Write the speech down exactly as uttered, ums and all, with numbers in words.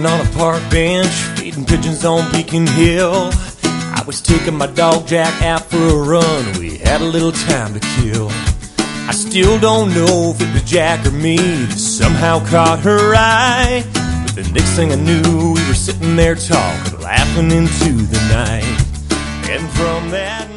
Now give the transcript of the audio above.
sitting on a park bench, feeding pigeons on Beacon Hill. I was taking my dog Jack out for a run. We had a little time to kill. I still don't know if it was Jack or me that somehow caught her eye. But the next thing I knew, we were sitting there talking, laughing into the night. And from that